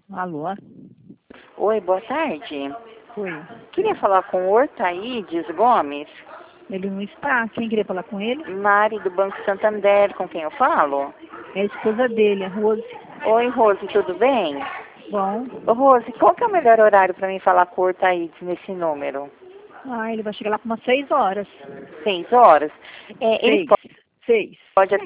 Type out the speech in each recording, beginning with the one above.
Alô? Oi, boa tarde. Oi. Queria falar com o Ortaídes Gomes, Ele não está. Quem queria falar com ele? Mari do Banco Santander, com quem eu falo. É a esposa dele, a Rose. Oi, Rose, tudo bem? Bom. Ô, Rose, qual que é o melhor horário para mim falar com o Ortaídes nesse número? Ele vai chegar lá por umas 6 horas. 6 horas? Ele 6. 6. pode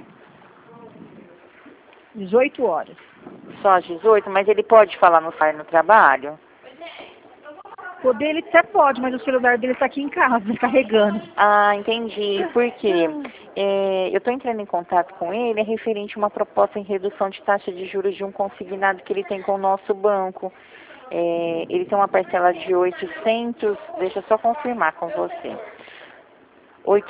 18 horas. só às 18, mas ele pode falar no trabalho? O dele até pode, mas o celular dele está aqui em casa, carregando. Ah, entendi. Por quê? Eu estou entrando em contato com ele referente a uma proposta em redução de taxa de juros de um consignado que ele tem com o nosso banco. Ele tem uma parcela de 800, deixa eu só confirmar com você. R$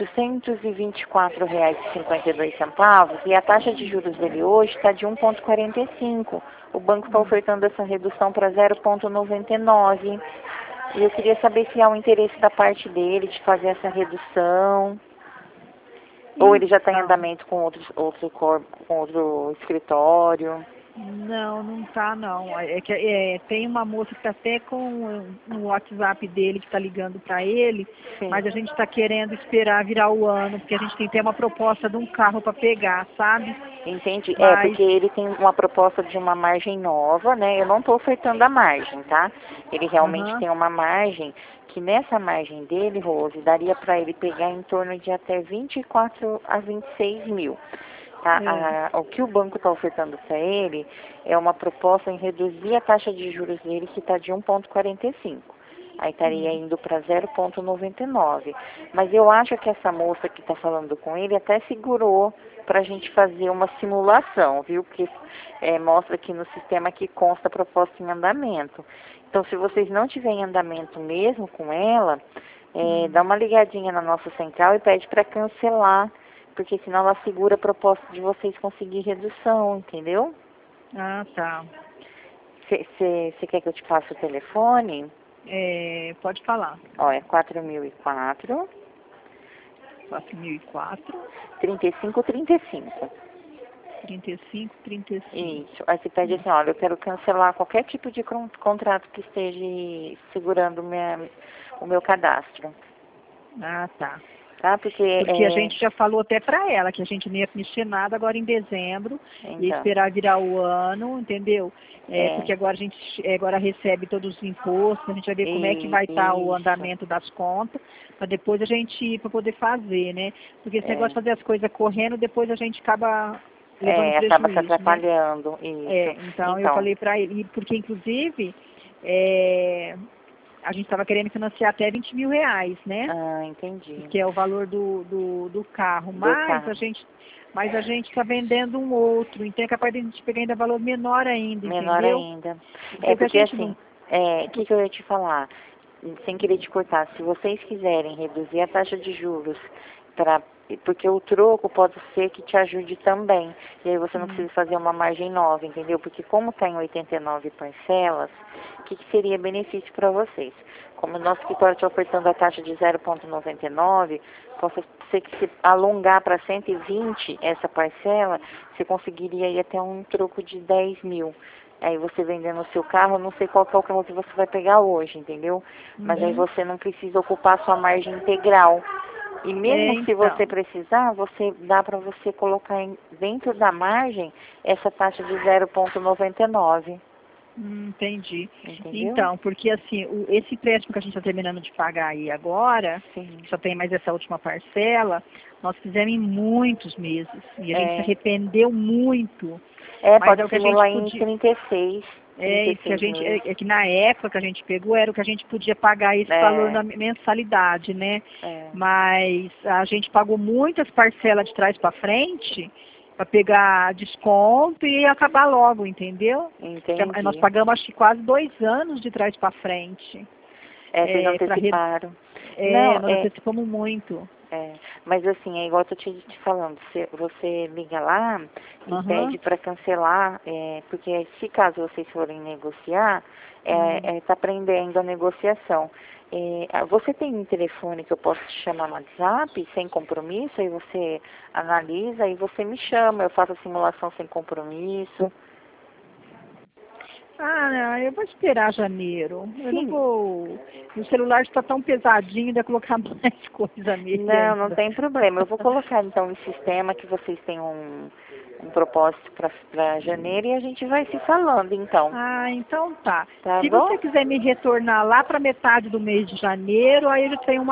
824,52 e a taxa de juros dele hoje está de 1,45. O banco está ofertando essa redução para 0,99. E eu queria saber se há um interesse da parte dele de fazer essa redução. Ou ele já está em Então, andamento com outro escritório. não tá não. Tem uma moça que está até com no WhatsApp dele que está ligando para ele, Sim. mas a gente está querendo esperar virar o ano, porque a gente tem que ter uma proposta de um carro para pegar, sabe? Entendi. Mas Porque ele tem uma proposta de uma margem nova, né? Eu não estou ofertando a margem, tá? Ele realmente aham. tem uma margem que nessa margem dele, Rose, daria para ele pegar em torno de até 24 a 26 mil. Tá? O que o banco está ofertando para ele é uma proposta em reduzir a taxa de juros dele, que está de 1,45. Aí estaria indo para 0,99. Mas eu acho que essa moça que está falando com ele até segurou para a gente fazer uma simulação, viu? Porque mostra aqui no sistema que consta a proposta em andamento. Então, se vocês não tiverem andamento mesmo com ela, dá uma ligadinha na nossa central e pede para cancelar, porque senão ela segura a proposta de vocês conseguir redução, entendeu? Ah, tá. Você quer que eu te passe o telefone? Pode falar. Ó, é 4004 4004 3535. 35 35. Isso. Aí você pede assim, olha, eu quero cancelar qualquer tipo de contrato que esteja segurando o meu cadastro. Ah, tá. Tá? Porque Porque a gente já falou até para ela que a gente não ia mexer nada agora em dezembro, ia então, esperar virar o ano, entendeu? é, Porque agora a gente agora recebe todos os impostos, a gente vai ver como é que vai estar o isso, andamento das contas, para depois a gente ir para poder fazer, né? Porque esse negócio de fazer as coisas correndo, depois a gente acaba levando acaba se prejuízo, né? atrapalhando, isso. Então eu Então, falei para ele, porque inclusive é, a gente estava querendo financiar até 20 mil reais, né? entendi. Que é o valor do carro, Do carro. mas a gente está vendendo um outro, então é capaz de a gente pegar ainda valor menor ainda, Menor entendeu? ainda. Porque o que a Porque gente assim, não. o que eu ia te falar? Sem querer te cortar, se vocês quiserem reduzir a taxa de juros, pra, porque o troco pode ser que te ajude também. E aí você não precisa fazer uma margem nova, entendeu? Porque como está em 89 parcelas, o que seria benefício para vocês? Como o nosso escritório está ofertando a taxa de 0,99, possa ser que se alongar para 120 essa parcela, você conseguiria ir até um troco de 10 mil. Aí você vendendo o seu carro, eu não sei qual que é o carro que você vai pegar hoje, entendeu? Mas aí você não precisa ocupar a sua margem integral. E mesmo se você Então, precisar, dá para você colocar dentro da margem essa taxa de 0,99. entendi. Entendeu? Então, porque assim, esse empréstimo que a gente está terminando de pagar aí agora, Sim. que só tem mais essa última parcela, nós fizemos em muitos meses. E a gente se arrependeu muito. Mas é Pode o que a gente simular em podia. 36, E que a 36 gente, meses. que na época que a gente pegou era o que a gente podia pagar esse valor na mensalidade, né? Mas a gente pagou muitas parcelas de trás para frente para pegar desconto e acabar logo, entendeu? Entendi. Nós pagamos acho que quase 2 anos de trás para frente. Vocês anteciparam. Nós antecipamos muito. Mas assim, é igual eu tô te falando, você liga lá e Aham. pede para cancelar, porque se caso vocês forem negociar, tá prendendo a negociação. Você tem um telefone que eu posso te chamar no WhatsApp, sem compromisso, aí você analisa e você me chama, eu faço a simulação sem compromisso. Ah, não, eu vou esperar janeiro. Eu não Sim. vou... O celular está tão pesadinho, ainda colocar mais coisa nele Não, não ainda. tem problema. Eu vou colocar então em sistema que vocês têm um propósito para janeiro e a gente vai se falando então. Ah, então tá. Tá Se bom? você quiser me retornar lá para metade do mês de janeiro, aí eu já tenho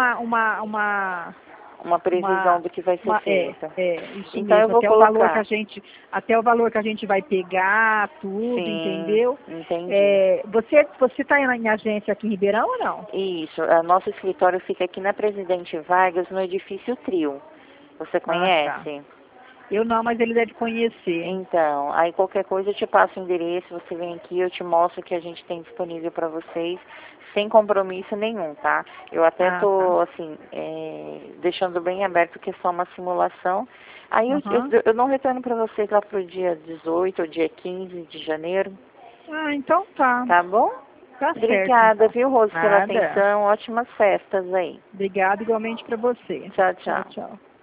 Uma previsão do que vai ser feito. isso Então eu mesmo. vou colocar. Até o valor que a gente vai pegar, tudo, Sim, entendeu? entendi. Você está em agência aqui em Ribeirão ou não? Isso, o nosso escritório fica aqui na Presidente Vargas, no edifício Trio. Você Ah, tá. conhece? Eu não, mas ele deve conhecer. Então, aí qualquer coisa eu te passo o endereço, você vem aqui, eu te mostro o que a gente tem disponível para vocês, sem compromisso nenhum, tá? Eu até Ah, tá. tô, assim, deixando bem aberto que é só uma simulação. Aí Uhum. eu não retorno para vocês lá pro dia 18 ou dia 15 de janeiro, Ah, então tá. tá bom? Tá certo, Obrigada, então. viu, Rose, pela Nada. atenção. Ótimas festas aí. Obrigada igualmente para você. Tchau, Tchau, tchau. tchau.